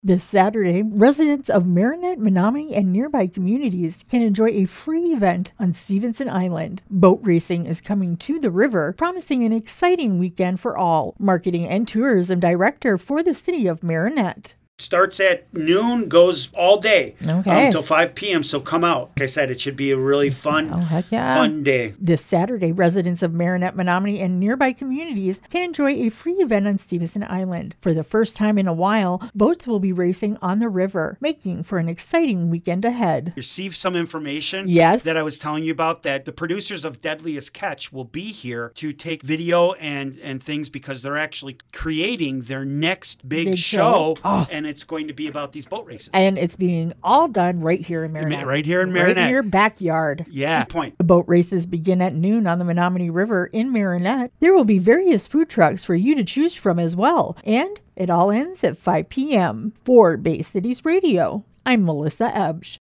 This Saturday, residents of Marinette, Menominee, and nearby communities can enjoy a free event on Stevenson Island. Boat racing is coming to the river, promising an exciting weekend for all. Marketing and Tourism Director for the City of Marinette. Starts at noon, goes all day until 5 p.m. So come out. Like I said, it should be a really fun day. This Saturday, residents of Marinette, Menominee, and nearby communities can enjoy a free event on Stevenson Island. For the first time in a while, boats will be racing on the river, making for an exciting weekend ahead. Received some information that I was telling you about, that the producers of Deadliest Catch will be here to take video and things, because they're actually creating their next big show. And it's going to be about these boat races. And it's being all done right here in Marinette. Right here in Marinette. Right in your backyard. Yeah. Point. The boat races begin at noon on the Menominee River in Marinette. There will be various food trucks for you to choose from as well. And it all ends at 5 p.m. For Bay Cities Radio, I'm Melissa Ebsch.